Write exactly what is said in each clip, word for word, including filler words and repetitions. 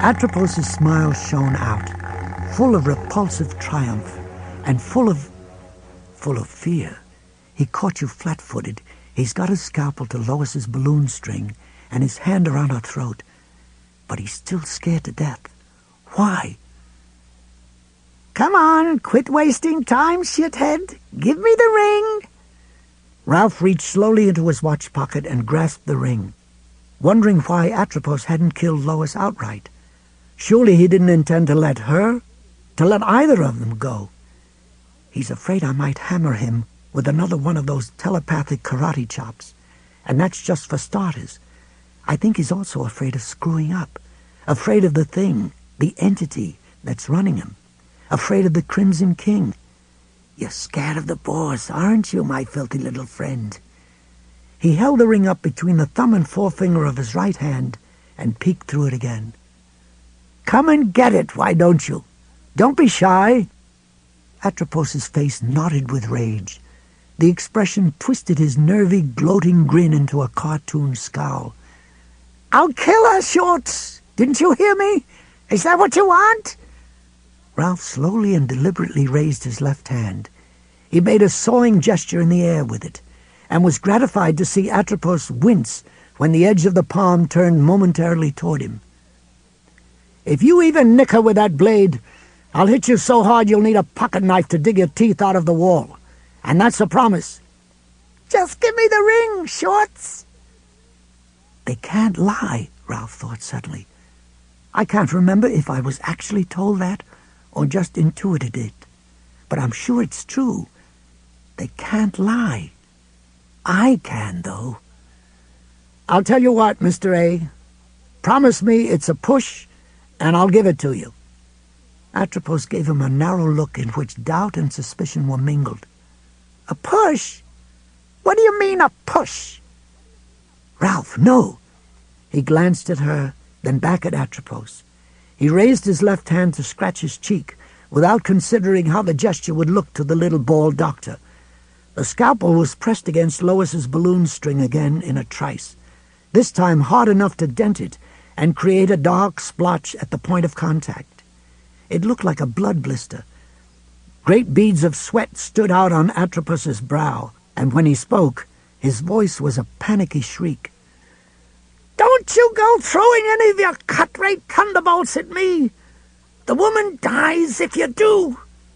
Atropos' smile shone out, full of repulsive triumph, and full of... full of fear. He caught you flat-footed. He's got his scalpel to Lois's balloon string and his hand around her throat. But he's still scared to death. Why? Come on, quit wasting time, shithead. Give me the ring. Ralph reached slowly into his watch pocket and grasped the ring, wondering why Atropos hadn't killed Lois outright. Surely he didn't intend to let her, to let either of them go. He's afraid I might hammer him with another one of those telepathic karate chops, and that's just for starters. I think he's also afraid of screwing up, afraid of the thing, the entity that's running him, afraid of the Crimson King. You're scared of the boss, aren't you, my filthy little friend? He held the ring up between the thumb and forefinger of his right hand and peeked through it again. Come and get it, why don't you? Don't be shy. Atropos's face knotted with rage. The expression twisted his nervy, gloating grin into a cartoon scowl. I'll kill her, Shorts! Didn't you hear me? Is that what you want? Ralph slowly and deliberately raised his left hand. He made a sawing gesture in the air with it, and was gratified to see Atropos wince when the edge of the palm turned momentarily toward him. If you even nick her with that blade, I'll hit you so hard you'll need a pocket knife to dig your teeth out of the wall. And that's a promise. Just give me the ring, Shorts. They can't lie, Ralph thought suddenly. I can't remember if I was actually told that or just intuited it. But I'm sure it's true. They can't lie. I can, though. I'll tell you what, Mister A. Promise me it's a push, and I'll give it to you. Atropos gave him a narrow look in which doubt and suspicion were mingled. A push? What do you mean, a push? Ralph, no. He glanced at her, then back at Atropos. He raised his left hand to scratch his cheek, without considering how the gesture would look to the little bald doctor. The scalpel was pressed against Lois's balloon string again in a trice, this time hard enough to dent it and create a dark splotch at the point of contact. It looked like a blood blister. Great beads of sweat stood out on Atropos's brow, and when he spoke, his voice was a panicky shriek. Don't you go throwing any of your cut-rate thunderbolts at me! The woman dies if you do!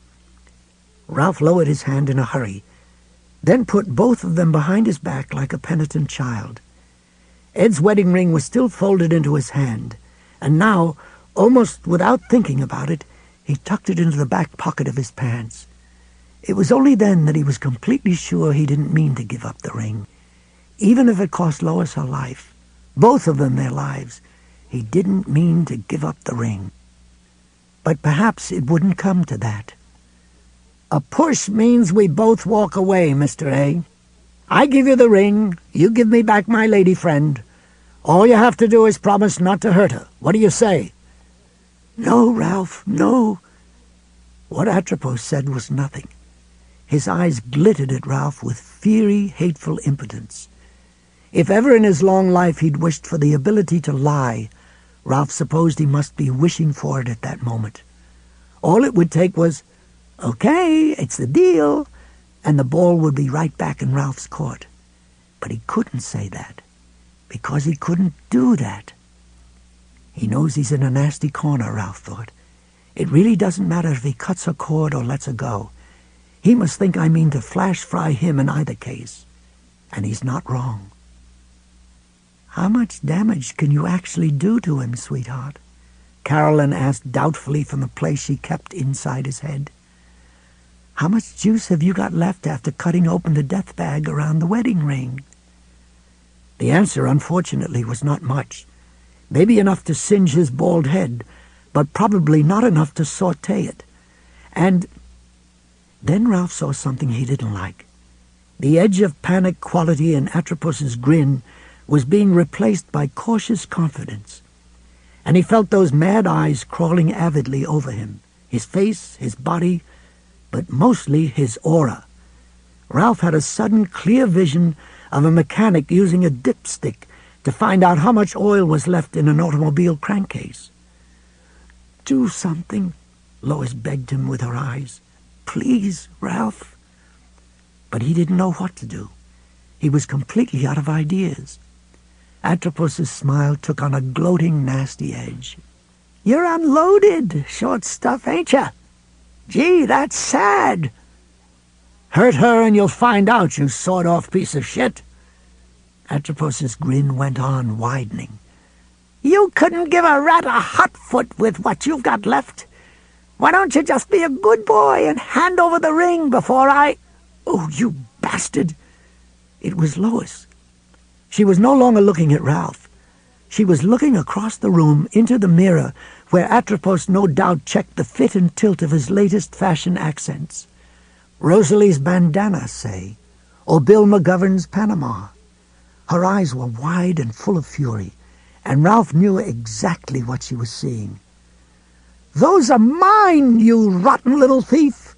Ralph lowered his hand in a hurry, then put both of them behind his back like a penitent child. Ed's wedding ring was still folded into his hand, and now, almost without thinking about it, he tucked it into the back pocket of his pants. It was only then that he was completely sure he didn't mean to give up the ring. Even if it cost Lois her life, both of them their lives, he didn't mean to give up the ring. But perhaps it wouldn't come to that. A push means we both walk away, Mister A. I give you the ring, you give me back my lady friend. All you have to do is promise not to hurt her. What do you say? No, Ralph, no. What Atropos said was nothing. His eyes glittered at Ralph with fiery, hateful impotence. If ever in his long life he'd wished for the ability to lie, Ralph supposed he must be wishing for it at that moment. All it would take was, okay, it's the deal, and the ball would be right back in Ralph's court. But he couldn't say that, because he couldn't do that. He knows he's in a nasty corner, Ralph thought. It really doesn't matter if he cuts her cord or lets her go. He must think I mean to flash fry him in either case. And he's not wrong. How much damage can you actually do to him, sweetheart? Carolyn asked doubtfully from the place she kept inside his head. How much juice have you got left after cutting open the death bag around the wedding ring? The answer, unfortunately, was not much. Maybe enough to singe his bald head, but probably not enough to saute it. And then Ralph saw something he didn't like. The edge of panic quality in Atropos's grin was being replaced by cautious confidence, and he felt those mad eyes crawling avidly over him, his face, his body, but mostly his aura. Ralph had a sudden, clear vision of a mechanic using a dipstick to find out how much oil was left in an automobile crankcase. do something," Lois begged him with her eyes. "Please, Ralph." But he didn't know what to do. He was completely out of ideas. Atropos's smile took on a gloating, nasty edge. "You're unloaded, short stuff, ain't ya? Gee, that's sad." "Hurt her and you'll find out, you sawed-off piece of shit." Atropos's grin went on, widening. "You couldn't give a rat a hot foot with what you've got left. Why don't you just be a good boy and hand over the ring before I—" "Oh, you bastard!" It was Lois. She was no longer looking at Ralph. She was looking across the room into the mirror where Atropos no doubt checked the fit and tilt of his latest fashion accents. Rosalie's bandana, say, or Bill McGovern's Panama. Her eyes were wide and full of fury, and Ralph knew exactly what she was seeing. "Those are mine, you rotten little thief!"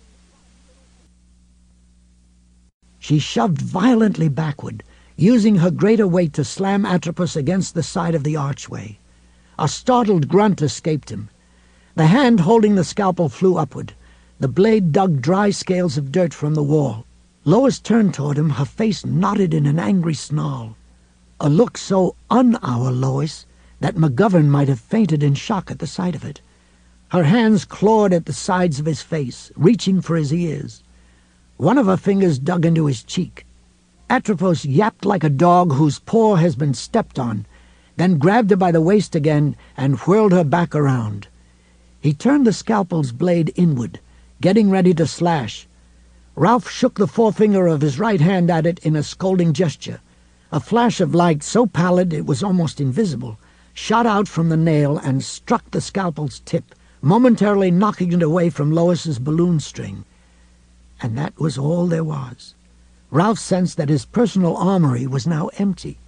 She shoved violently backward, using her greater weight to slam Atropos against the side of the archway. A startled grunt escaped him. The hand holding the scalpel flew upward. The blade dug dry scales of dirt from the wall. Lois turned toward him, her face knotted in an angry snarl. A look so un-our Lois that McGovern might have fainted in shock at the sight of it. Her hands clawed at the sides of his face, reaching for his ears. One of her fingers dug into his cheek. Atropos yapped like a dog whose paw has been stepped on, then grabbed her by the waist again and whirled her back around. He turned the scalpel's blade inward, getting ready to slash. Ralph shook the forefinger of his right hand at it in a scolding gesture. A flash of light, so pallid it was almost invisible, shot out from the nail and struck the scalpel's tip, momentarily knocking it away from Lois's balloon string. And that was all there was. Ralph sensed that his personal armory was now empty.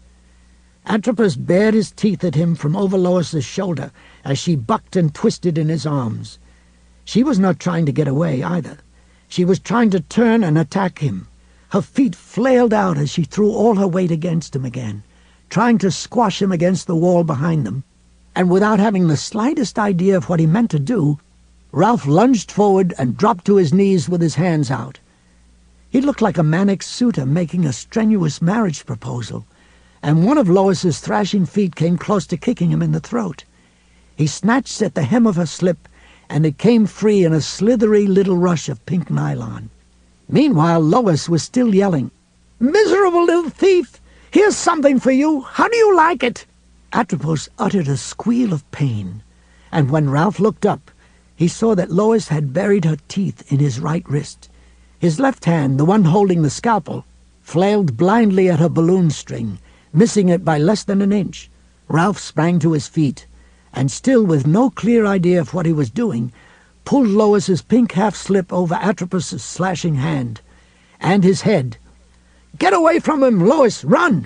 Atropos bared his teeth at him from over Lois's shoulder as she bucked and twisted in his arms. She was not trying to get away either. She was trying to turn and attack him. Her feet flailed out as she threw all her weight against him again, trying to squash him against the wall behind them. And without having the slightest idea of what he meant to do, Ralph lunged forward and dropped to his knees with his hands out. He looked like a manic suitor making a strenuous marriage proposal, and one of Lois's thrashing feet came close to kicking him in the throat. He snatched at the hem of her slip, and it came free in a slithery little rush of pink nylon. Meanwhile, Lois was still yelling, "Miserable little thief! Here's something for you! How do you like it?" Atropos uttered a squeal of pain, and when Ralph looked up, he saw that Lois had buried her teeth in his right wrist. His left hand, the one holding the scalpel, flailed blindly at her balloon string, missing it by less than an inch. Ralph sprang to his feet, and still with no clear idea of what he was doing, pulled Lois's pink half-slip over Atropos's slashing hand, and his head. "Get away from him, Lois! Run!"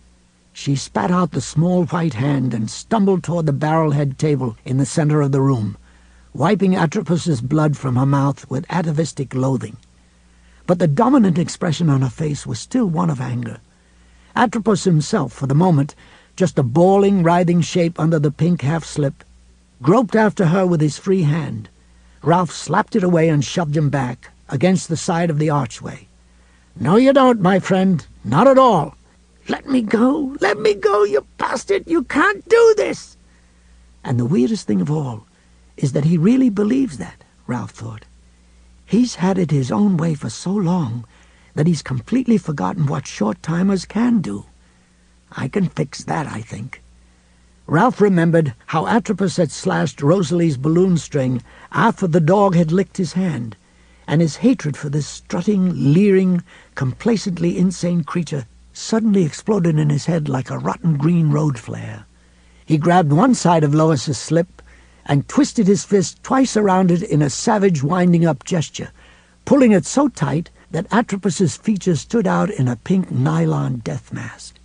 She spat out the small white hand and stumbled toward the barrel-head table in the center of the room, wiping Atropos's blood from her mouth with atavistic loathing. But the dominant expression on her face was still one of anger. Atropos himself, for the moment, just a bawling, writhing shape under the pink half-slip, groped after her with his free hand. Ralph slapped it away and shoved him back, against the side of the archway. "No, you don't, my friend. Not at all." "Let me go! Let me go, you bastard! You can't do this!" And the weirdest thing of all is that he really believes that, Ralph thought. He's had it his own way for so long that he's completely forgotten what short-timers can do. I can fix that, I think. Ralph remembered how Atropos had slashed Rosalie's balloon string after the dog had licked his hand, and his hatred for this strutting, leering, complacently insane creature suddenly exploded in his head like a rotten green road flare. He grabbed one side of Lois's slip and twisted his fist twice around it in a savage winding-up gesture, pulling it so tight that Atropos's features stood out in a pink nylon death mask.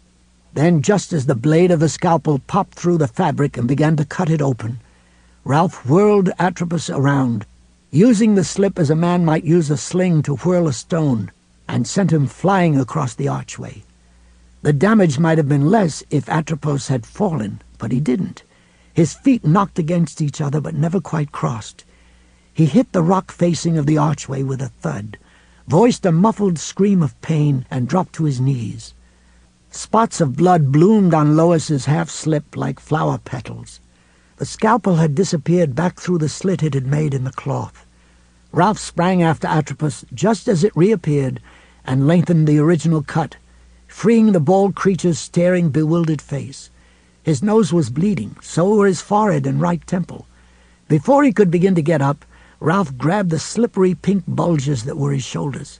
Then, just as the blade of the scalpel popped through the fabric and began to cut it open, Ralph whirled Atropos around, using the slip as a man might use a sling to whirl a stone, and sent him flying across the archway. The damage might have been less if Atropos had fallen, but he didn't. His feet knocked against each other but never quite crossed. He hit the rock facing of the archway with a thud, voiced a muffled scream of pain, and dropped to his knees. Spots of blood bloomed on Lois's half-slip like flower petals. The scalpel had disappeared back through the slit it had made in the cloth. Ralph sprang after Atropos just as it reappeared and lengthened the original cut, freeing the bald creature's staring, bewildered face. His nose was bleeding, so were his forehead and right temple. Before he could begin to get up, Ralph grabbed the slippery pink bulges that were his shoulders.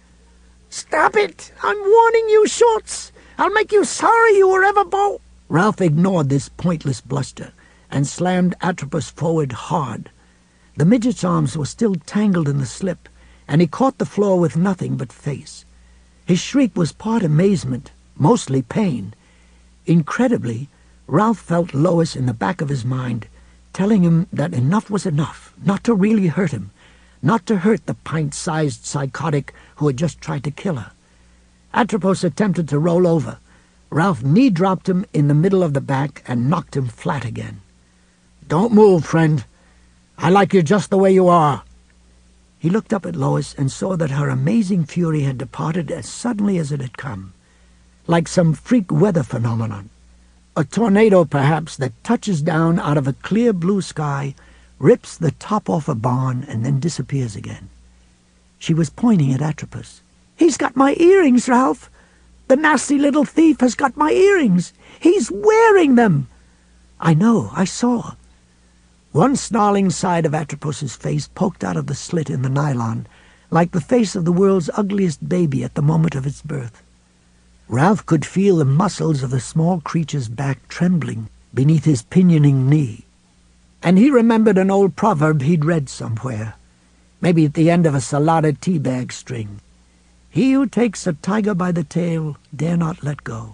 "Stop it! I'm warning you, Shorts! I'll make you sorry you were ever born." Ralph ignored this pointless bluster and slammed Atropos forward hard. The midget's arms were still tangled in the slip, and he caught the floor with nothing but face. His shriek was part amazement, mostly pain. Incredibly, Ralph felt Lois in the back of his mind, telling him that enough was enough, not to really hurt him, not to hurt the pint-sized psychotic who had just tried to kill her. Atropos attempted to roll over. Ralph knee-dropped him in the middle of the back and knocked him flat again. "Don't move, friend. I like you just the way you are." He looked up at Lois and saw that her amazing fury had departed as suddenly as it had come, like some freak weather phenomenon. A tornado, perhaps, that touches down out of a clear blue sky, rips the top off a barn, and then disappears again. She was pointing at Atropos. "He's got my earrings, Ralph. The nasty little thief has got my earrings. He's wearing them." "I know, I saw." One snarling side of Atropos's face poked out of the slit in the nylon, like the face of the world's ugliest baby at the moment of its birth. Ralph could feel the muscles of the small creature's back trembling beneath his pinioning knee. And he remembered an old proverb he'd read somewhere, maybe at the end of a Salada tea bag string. He who takes a tiger by the tail dare not let go.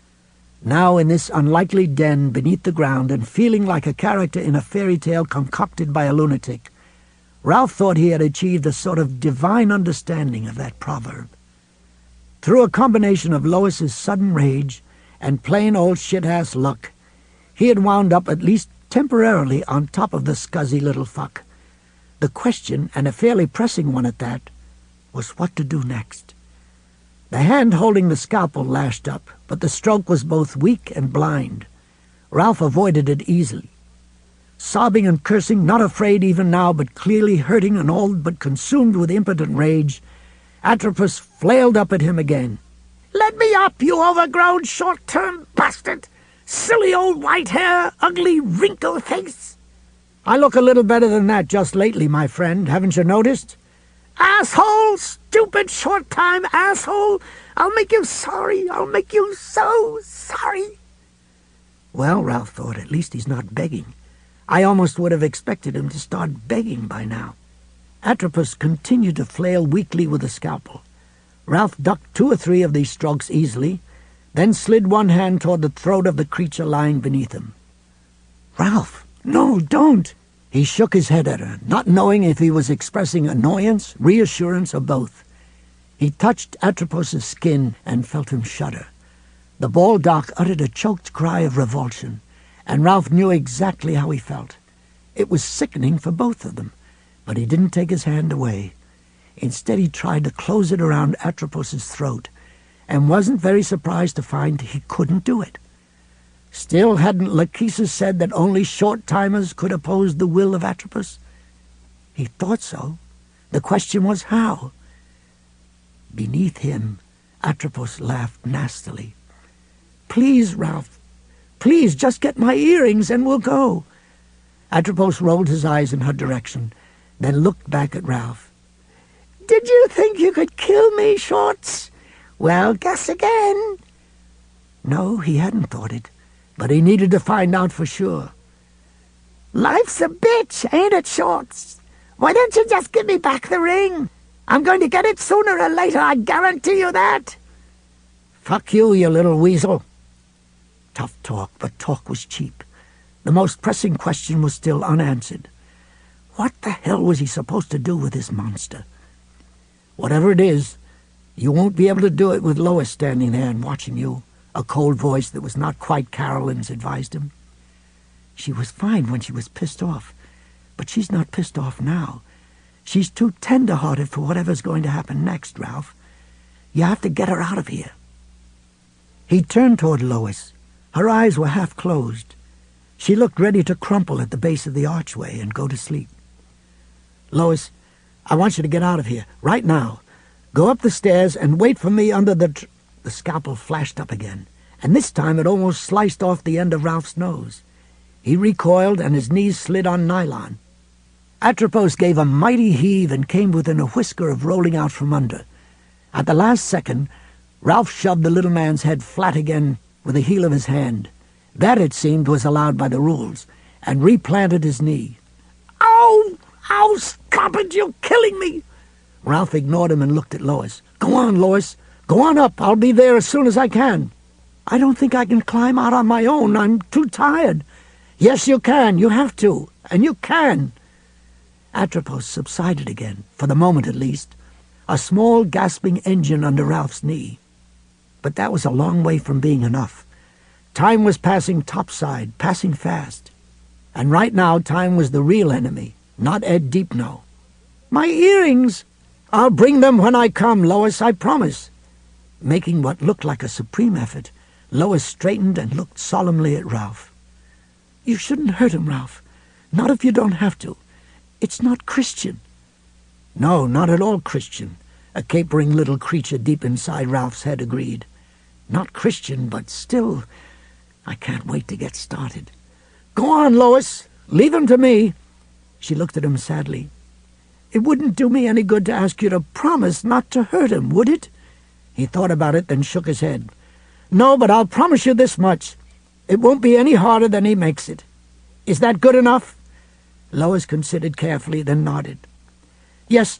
Now in this unlikely den beneath the ground, and feeling like a character in a fairy tale concocted by a lunatic, Ralph thought he had achieved a sort of divine understanding of that proverb. Through a combination of Lois's sudden rage and plain old shit-ass luck, he had wound up at least temporarily on top of the scuzzy little fuck. The question, and a fairly pressing one at that, was what to do next. The hand holding the scalpel lashed up, but the stroke was both weak and blind. Ralph avoided it easily. Sobbing and cursing, not afraid even now, but clearly hurting and all but consumed with impotent rage, Atropos flailed up at him again. "Let me up, you overgrown short-term bastard! Silly old white hair, ugly wrinkle face!" "I look a little better than that just lately, my friend, haven't you noticed?" "Asshole! Stupid short-time asshole! I'll make you sorry! I'll make you so sorry!" Well, Ralph thought, at least he's not begging. I almost would have expected him to start begging by now. Atropos continued to flail weakly with the scalpel. Ralph ducked two or three of these strokes easily, then slid one hand toward the throat of the creature lying beneath him. "Ralph, no, don't!" He shook his head at her, not knowing if he was expressing annoyance, reassurance, or both. He touched Atropos's skin and felt him shudder. The bald doc uttered a choked cry of revulsion, and Ralph knew exactly how he felt. It was sickening for both of them, but he didn't take his hand away. Instead, he tried to close it around Atropos's throat, and wasn't very surprised to find he couldn't do it. Still, hadn't Lachesis said that only short-timers could oppose the will of Atropos? He thought so. The question was how. Beneath him, Atropos laughed nastily. "Please, Ralph, please just get my earrings and we'll go." Atropos rolled his eyes in her direction, then looked back at Ralph. "Did you think you could kill me, Shorts? Well, guess again." No, he hadn't thought it, but he needed to find out for sure. "Life's a bitch, ain't it, Shorts? Why don't you just give me back the ring? I'm going to get it sooner or later, I guarantee you that." "Fuck you, you little weasel." Tough talk, but talk was cheap. The most pressing question was still unanswered. What the hell was he supposed to do with this monster? "Whatever it is, you won't be able to do it with Lois standing there and watching you," a cold voice that was not quite Carolyn's advised him. She was fine when she was pissed off, but she's not pissed off now. She's too tender-hearted for whatever's going to happen next, Ralph. You have to get her out of here." He turned toward Lois. Her eyes were half closed. She looked ready to crumple at the base of the archway and go to sleep. "Lois, I want you to get out of here, right now. Go up the stairs and wait for me under the tr—" The scalpel flashed up again, and this time it almost sliced off the end of Ralph's nose. He recoiled, and his knees slid on nylon. Atropos gave a mighty heave and came within a whisker of rolling out from under. At the last second, Ralph shoved the little man's head flat again with the heel of his hand. That, it seemed, was allowed by the rules, and replanted his knee. "Ow! Ow! Stop it! You're killing me!" Ralph ignored him and looked at Lois. "Go on, Lois. Go on up. I'll be there as soon as I can." "I don't think I can climb out on my own. I'm too tired." "Yes, you can. You have to. And you can." Atropos subsided again, for the moment at least, a small gasping engine under Ralph's knee. But that was a long way from being enough. Time was passing topside, passing fast. And right now time was the real enemy, not Ed Deepno. "My earrings!" "I'll bring them when I come, Lois, I promise." Making what looked like a supreme effort, Lois straightened and looked solemnly at Ralph. "You shouldn't hurt him, Ralph. Not if you don't have to. It's not Christian." "No, not at all Christian," a capering little creature deep inside Ralph's head agreed. "Not Christian, but still, I can't wait to get started." "Go on, Lois. Leave him to me." She looked at him sadly. "It wouldn't do me any good to ask you to promise not to hurt him, would it?" He thought about it, then shook his head. "No, but I'll promise you this much. It won't be any harder than he makes it. Is that good enough?" Lois considered carefully, then nodded. "Yes,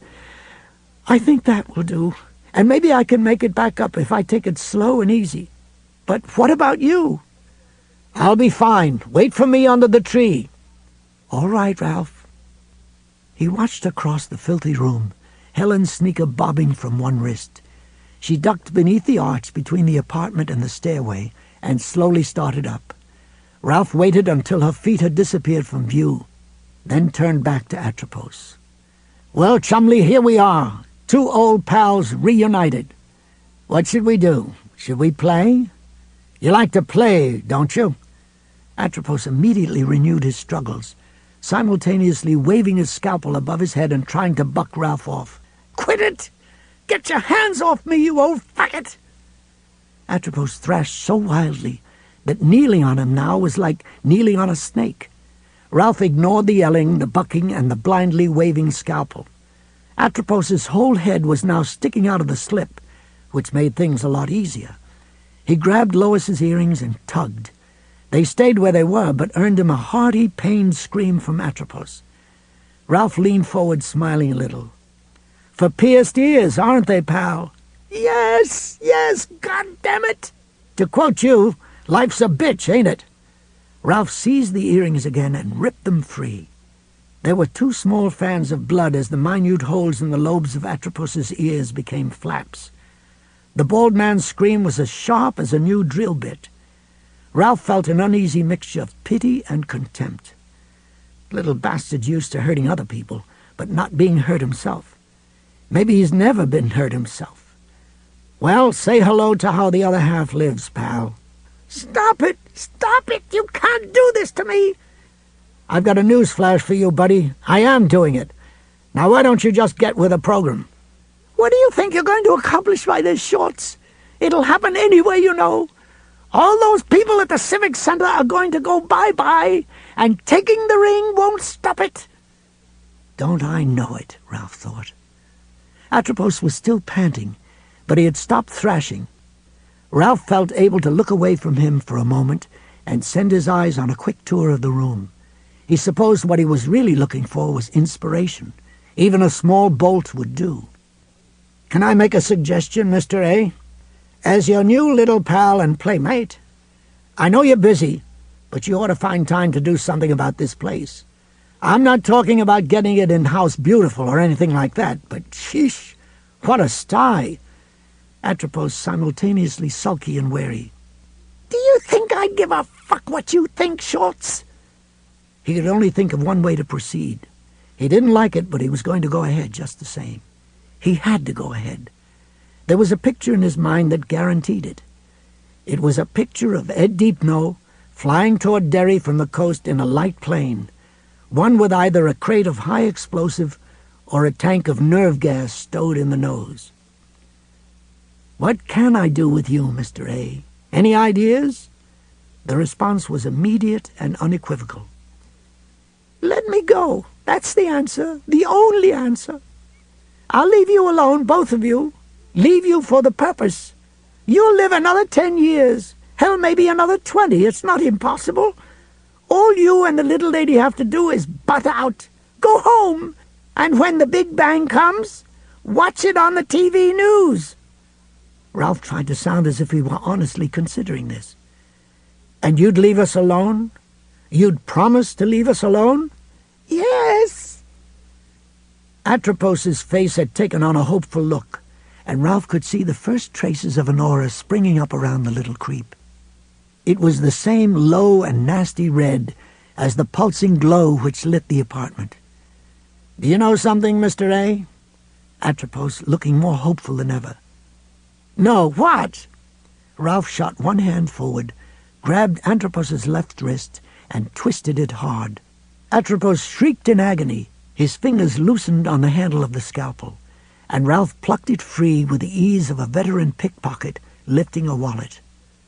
I think that will do. And maybe I can make it back up if I take it slow and easy. But what about you?" "I'll be fine. Wait for me under the tree." "All right, Ralph." He watched her cross the filthy room, Helen's sneaker bobbing from one wrist. She ducked beneath the arch between the apartment and the stairway and slowly started up. Ralph waited until her feet had disappeared from view, then turned back to Atropos. "Well, Chumley, here we are, two old pals reunited. What should we do? Should we play? You like to play, don't you?" Atropos immediately renewed his struggles, simultaneously waving his scalpel above his head and trying to buck Ralph off. "Quit it! Get your hands off me, you old faggot!" Atropos thrashed so wildly that kneeling on him now was like kneeling on a snake. Ralph ignored the yelling, the bucking, and the blindly waving scalpel. Atropos's whole head was now sticking out of the slip, which made things a lot easier. He grabbed Lois's earrings and tugged. They stayed where they were, but earned him a hearty, pained scream from Atropos. Ralph leaned forward, smiling a little. "For pierced ears, aren't they, pal?" "Yes, yes, God damn it!" To quote you, life's a bitch, ain't it? Ralph seized the earrings again and ripped them free. There were two small fans of blood as the minute holes in the lobes of Atropos's ears became flaps. The bald man's scream was as sharp as a new drill bit. Ralph felt an uneasy mixture of pity and contempt. Little bastard's used to hurting other people, but not being hurt himself. Maybe he's never been hurt himself. Well, say hello to how the other half lives, pal. "Stop it! Stop it! You can't do this to me!" "I've got a news flash for you, buddy. I am doing it. Now why don't you just get with the program?" "What do you think you're going to accomplish by this, Shorts? It'll happen anyway, you know. All those people at the Civic Center are going to go bye-bye, and taking the ring won't stop it." Don't I know it, Ralph thought. Atropos was still panting, but he had stopped thrashing. Ralph felt able to look away from him for a moment and send his eyes on a quick tour of the room. He supposed what he was really looking for was inspiration. Even a small bolt would do. "Can I make a suggestion, Mister A? As your new little pal and playmate, I know you're busy, but you ought to find time to do something about this place. I'm not talking about getting it in-house beautiful or anything like that, but sheesh, what a sty!" Atropos simultaneously sulky and wary. "Do you think I give a fuck what you think, Shorts?" He could only think of one way to proceed. He didn't like it, but he was going to go ahead just the same. He had to go ahead. There was a picture in his mind that guaranteed it. It was a picture of Ed Deepno flying toward Derry from the coast in a light plane, one with either a crate of high explosive or a tank of nerve gas stowed in the nose. "What can I do with you, Mister A? Any ideas?" The response was immediate and unequivocal. "Let me go. That's the answer, the only answer. I'll leave you alone, both of you. Leave you for the purpose. You'll live another ten years, hell, maybe another twenty. It's not impossible. All you and the little lady have to do is butt out. Go home. And when the Big Bang comes, watch it on the T V news." Ralph tried to sound as if he were honestly considering this. "And you'd leave us alone? You'd promise to leave us alone?" "Yes." Atropos's face had taken on a hopeful look, and Ralph could see the first traces of an aura springing up around the little creep. It was the same low and nasty red as the pulsing glow which lit the apartment. "Do you know something, Mister A?" Atropos, looking more hopeful than ever. "No, what?" Ralph shot one hand forward, grabbed Atropos's left wrist, and twisted it hard. Atropos shrieked in agony. His fingers loosened on the handle of the scalpel, and Ralph plucked it free with the ease of a veteran pickpocket lifting a wallet.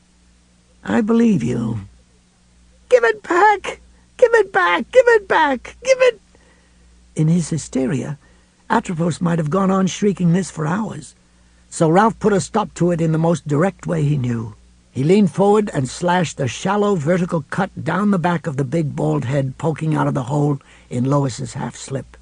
"I believe you." "Give it back! Give it back! Give it back! Give it—" In his hysteria, Atropos might have gone on shrieking this for hours, so Ralph put a stop to it in the most direct way he knew. He leaned forward and slashed a shallow vertical cut down the back of the big bald head poking out of the hole in Lois's half-slip.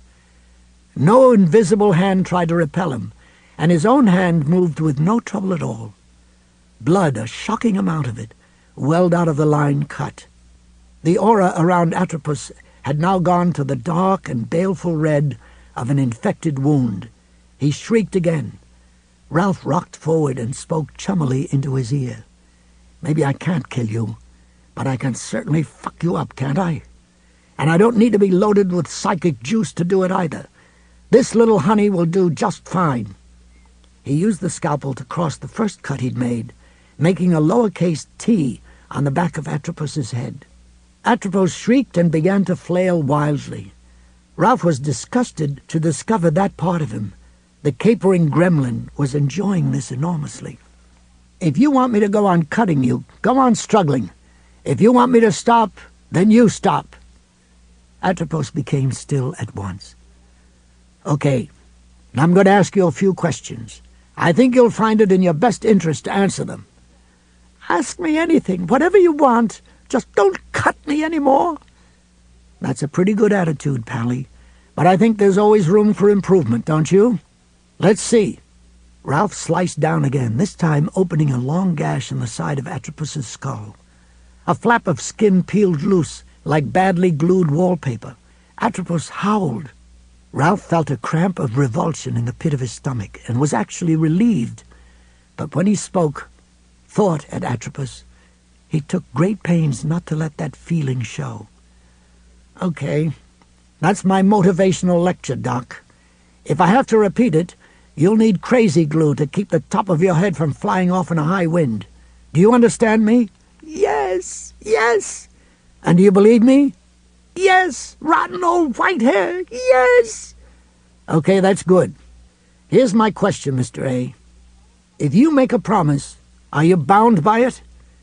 No invisible hand tried to repel him, and his own hand moved with no trouble at all. Blood, a shocking amount of it, welled out of the line cut. The aura around Atropos had now gone to the dark and baleful red of an infected wound. He shrieked again. Ralph rocked forward and spoke chummily into his ear. "Maybe I can't kill you, but I can certainly fuck you up, can't I? And I don't need to be loaded with psychic juice to do it either. This little honey will do just fine." He used the scalpel to cross the first cut he'd made, making a lowercase T on the back of Atropos's head. Atropos shrieked and began to flail wildly. Ralph was disgusted to discover that part of him. The capering gremlin was enjoying this enormously. "If you want me to go on cutting you, go on struggling. If you want me to stop, then you stop." Atropos became still at once. "Okay, now I'm going to ask you a few questions. I think you'll find it in your best interest to answer them." "Ask me anything, whatever you want. Just don't cut me any more." "That's a pretty good attitude, Pally, but I think there's always room for improvement, don't you? Let's see." Ralph sliced down again, this time opening a long gash in the side of Atropos's skull. A flap of skin peeled loose, like badly glued wallpaper. Atropos howled. Ralph felt a cramp of revulsion in the pit of his stomach, and was actually relieved. But when he spoke, thought at Atropos, he took great pains not to let that feeling show. "Okay, that's my motivational lecture, Doc. If I have to repeat it, you'll need crazy glue to keep the top of your head from flying off in a high wind. Do you understand me?" "Yes, yes." "And do you believe me?" "Yes, rotten old white hair, yes." "Okay, that's good. Here's my question, Mister A. If you make a promise, are you bound by it?"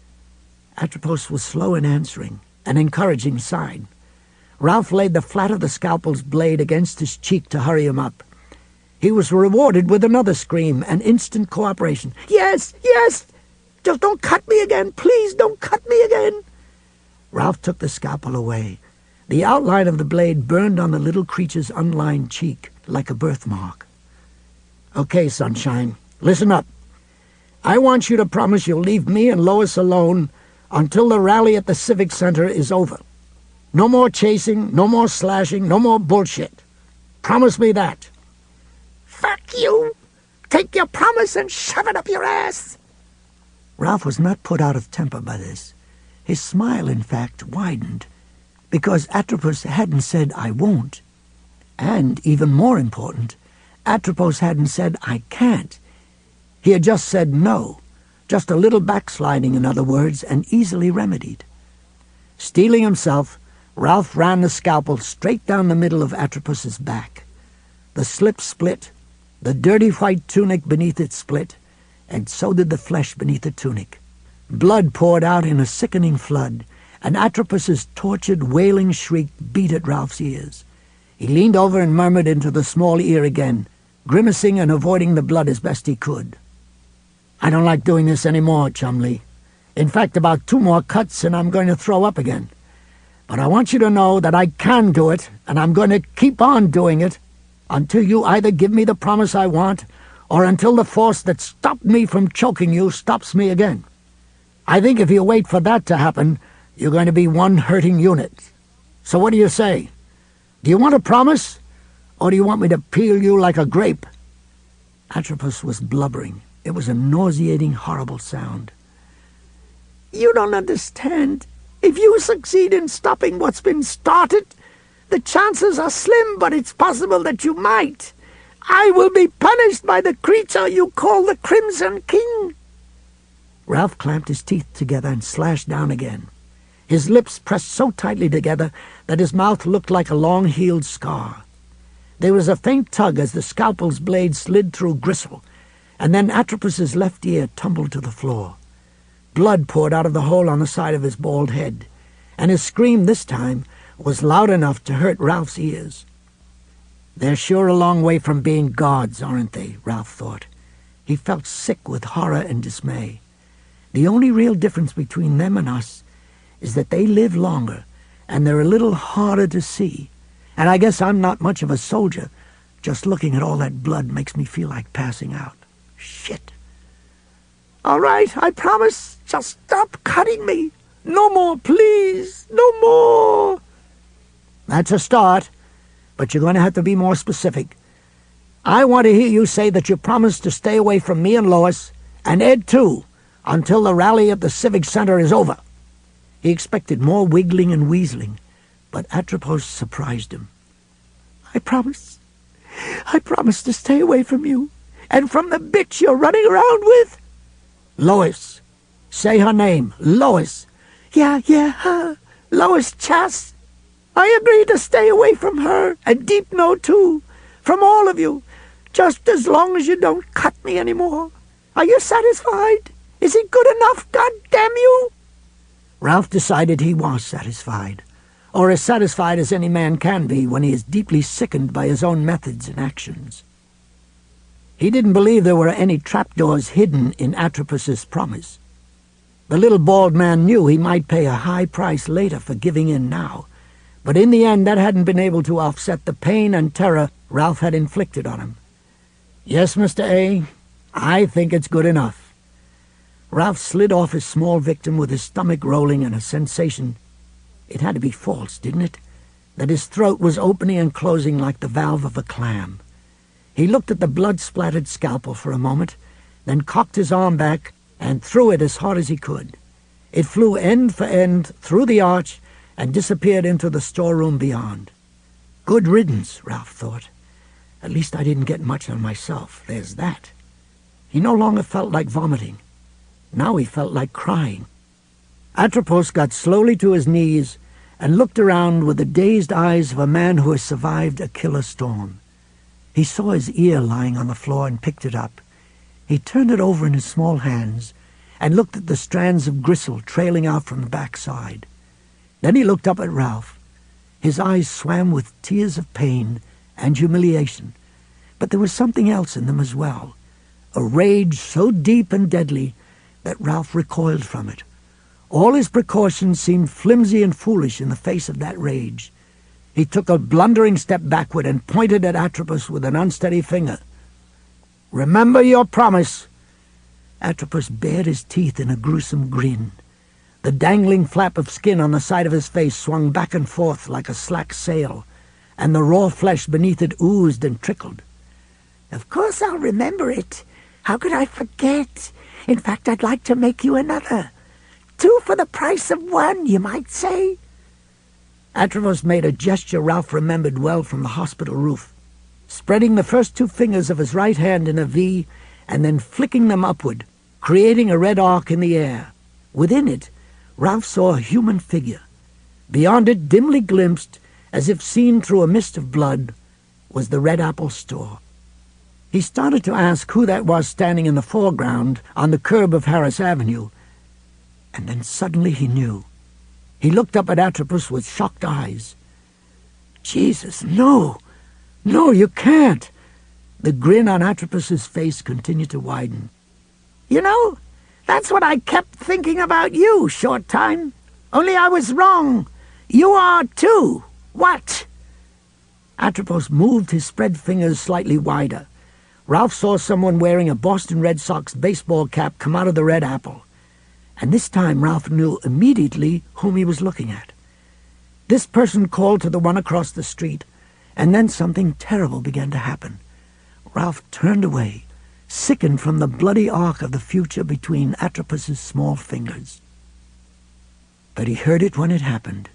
Atropos was slow in answering, an encouraging sign. Ralph laid the flat of the scalpel's blade against his cheek to hurry him up. He was rewarded with another scream and instant cooperation. "Yes, yes! Just don't cut me again! Please don't cut me again!" Ralph took the scalpel away. The outline of the blade burned on the little creature's unlined cheek like a birthmark. "Okay, Sunshine, listen up. I want you to promise you'll leave me and Lois alone until the rally at the Civic Center is over. No more chasing, no more slashing, no more bullshit. Promise me that." "Fuck you! Take your promise and shove it up your ass!" Ralph was not put out of temper by this. His smile, in fact, widened. because Atropos hadn't said, "I won't." And, even more important, Atropos hadn't said, "I can't." He had just said no, just a little backsliding, in other words, and easily remedied. Steeling himself, Ralph ran the scalpel straight down the middle of Atropos's back. The slip split, the dirty white tunic beneath it split, and so did the flesh beneath the tunic. Blood poured out in a sickening flood, and Atropos's tortured, wailing shriek beat at Ralph's ears. He leaned over and murmured into the small ear again, grimacing and avoiding the blood as best he could. "I don't like doing this any more, Chumley. In fact, about two more cuts and I'm going to throw up again. But I want you to know that I can do it, and I'm going to keep on doing it until you either give me the promise I want or until the force that stopped me from choking you stops me again. I think if you wait for that to happen, you're going to be one hurting unit. So what do you say? Do you want a promise, or do you want me to peel you like a grape?" Atropos was blubbering. It was a nauseating, horrible sound. "You don't understand. If you succeed in stopping what's been started, the chances are slim, but it's possible that you might. I will be punished by the creature you call the Crimson King." Ralph clamped his teeth together and slashed down again. His lips pressed so tightly together that his mouth looked like a long-healed scar. There was a faint tug as the scalpel's blade slid through gristle, and then Atropos's left ear tumbled to the floor. Blood poured out of the hole on the side of his bald head, and his scream this time was loud enough to hurt Ralph's ears. "They're sure a long way from being gods, aren't they?" Ralph thought. He felt sick with horror and dismay. The only real difference between them and us is that they live longer, and they're a little harder to see. And I guess I'm not much of a soldier. Just looking at all that blood makes me feel like passing out. Shit. "All right, I promise. Just stop cutting me. No more, please. No more." "That's a start, but you're going to have to be more specific. I want to hear you say that you promise to stay away from me and Lois, and Ed too, until the rally at the Civic Center is over." He expected more wiggling and weaseling, but Atropos surprised him. "I promise. I promise to stay away from you, and from the bitch you're running around with." "Lois. Say her name. Lois." Yeah, yeah, her. Lois Chass. I agree to stay away from her, and Deep No too. From all of you. Just as long as you don't cut me any more. Are you satisfied? Is it good enough, God damn you?" Ralph decided he was satisfied, or as satisfied as any man can be when he is deeply sickened by his own methods and actions. He didn't believe there were any trapdoors hidden in Atropos's promise. The little bald man knew he might pay a high price later for giving in now, but in the end that hadn't been able to offset the pain and terror Ralph had inflicted on him. "Yes, Mister A, I think it's good enough." Ralph slid off his small victim with his stomach rolling and a sensation, it had to be false, didn't it, that his throat was opening and closing like the valve of a clam. He looked at the blood-splattered scalpel for a moment, then cocked his arm back and threw it as hard as he could. It flew end for end through the arch and disappeared into the storeroom beyond. Good riddance, Ralph thought. At least I didn't get much on myself. There's that. He no longer felt like vomiting. Now he felt like crying. Atropos got slowly to his knees and looked around with the dazed eyes of a man who has survived a killer storm. He saw his ear lying on the floor and picked it up. He turned it over in his small hands and looked at the strands of gristle trailing out from the backside. Then he looked up at Ralph. His eyes swam with tears of pain and humiliation, but there was something else in them as well, a rage so deep and deadly that Ralph recoiled from it. All his precautions seemed flimsy and foolish in the face of that rage. He took a blundering step backward and pointed at Atropos with an unsteady finger. "Remember your promise." Atropos bared his teeth in a gruesome grin. The dangling flap of skin on the side of his face swung back and forth like a slack sail, and the raw flesh beneath it oozed and trickled. "Of course I'll remember it. How could I forget? In fact, I'd like to make you another. Two for the price of one, you might say." Atropos made a gesture Ralph remembered well from the hospital roof, spreading the first two fingers of his right hand in a V and then flicking them upward, creating a red arc in the air. Within it, Ralph saw a human figure. Beyond it, dimly glimpsed, as if seen through a mist of blood, was the Red Apple store. He started to ask who that was standing in the foreground on the curb of Harris Avenue, and then suddenly he knew. He looked up at Atropos with shocked eyes. "Jesus, no! No, you can't!" The grin on Atropos's face continued to widen. "You know, that's what I kept thinking about you, Short Time. Only I was wrong. You are, too. What?" Atropos moved his spread fingers slightly wider. Ralph saw someone wearing a Boston Red Sox baseball cap come out of the Red Apple. And this time Ralph knew immediately whom he was looking at. This person called to the one across the street, and then something terrible began to happen. Ralph turned away, sickened from the bloody arc of the future between Atropos's small fingers. But he heard it when it happened.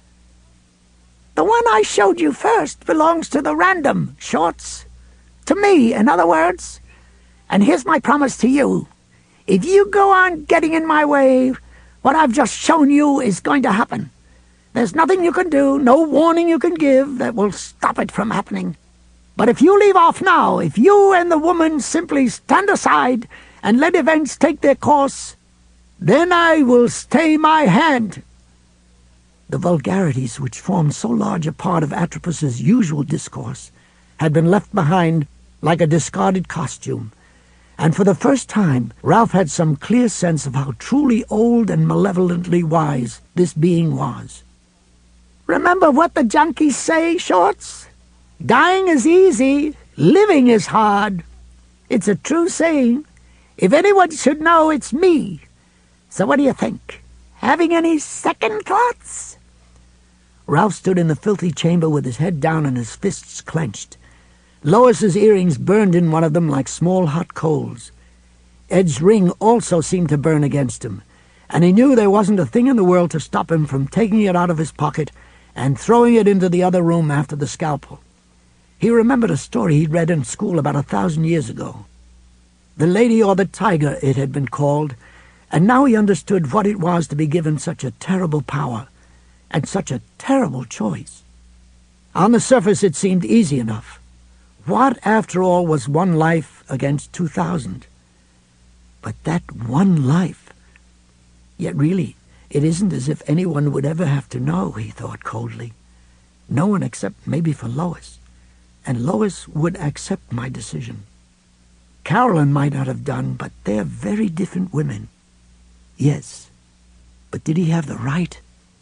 "The one I showed you first belongs to the random, Shorts. To me, in other words. And here's my promise to you. If you go on getting in my way, what I've just shown you is going to happen. There's nothing you can do, no warning you can give that will stop it from happening. But if you leave off now, if you and the woman simply stand aside and let events take their course, then I will stay my hand." The vulgarities which formed so large a part of Atropos's usual discourse had been left behind like a discarded costume, and for the first time Ralph had some clear sense of how truly old and malevolently wise this being was. "Remember what the junkies say, Shorts? Dying is easy, living is hard. It's a true saying. If anyone should know, it's me. So what do you think? Having any second thoughts?" Ralph stood in the filthy chamber with his head down and his fists clenched. Lois's earrings burned in one of them like small hot coals. Ed's ring also seemed to burn against him, and he knew there wasn't a thing in the world to stop him from taking it out of his pocket and throwing it into the other room after the scalpel. He remembered a story he'd read in school about a thousand years ago. The Lady or the Tiger, it had been called, and now he understood what it was to be given such a terrible power, and such a terrible choice. On the surface it seemed easy enough. What, after all, was one life against two thousand? But that one life... Yet really, it isn't as if anyone would ever have to know, he thought coldly. No one except maybe for Lois. And Lois would accept my decision. Carolyn might not have done, but they're very different women. Yes, but did he have the right?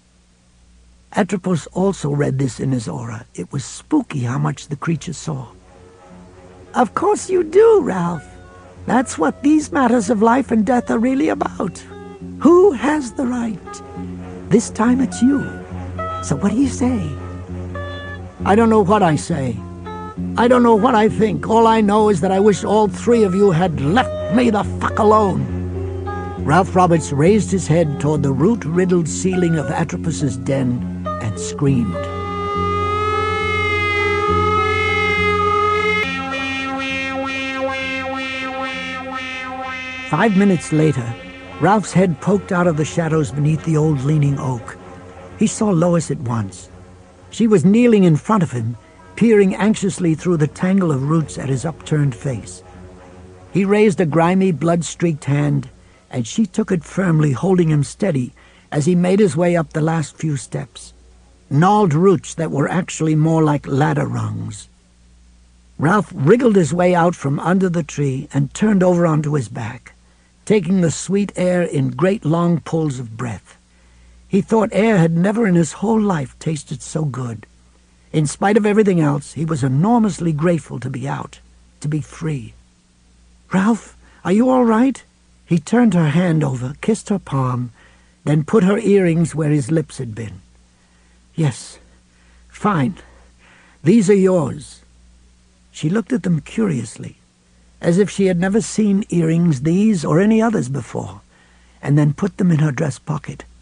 Atropos also read this in his aura. It was spooky how much the creature saw. "Of course you do, Ralph. That's what these matters of life and death are really about. Who has the right? This time it's you. So what do you say?" "I don't know what I say. I don't know what I think. All I know is that I wish all three of you had left me the fuck alone." Ralph Roberts raised his head toward the root-riddled ceiling of Atropos's den and screamed. Five minutes later, Ralph's head poked out of the shadows beneath the old leaning oak. He saw Lois at once. She was kneeling in front of him, peering anxiously through the tangle of roots at his upturned face. He raised a grimy, blood-streaked hand, and she took it firmly, holding him steady as he made his way up the last few steps. Gnarled roots that were actually more like ladder rungs. Ralph wriggled his way out from under the tree and turned over onto his back, taking the sweet air in great long pulls of breath. He thought air had never in his whole life tasted so good. In spite of everything else, he was enormously grateful to be out, to be free. "Ralph, are you all right?" He turned her hand over, kissed her palm, then put her earrings where his lips had been. "Yes, fine. These are yours." She looked at them curiously, as if she had never seen earrings these or any others before, and then put them in her dress pocket.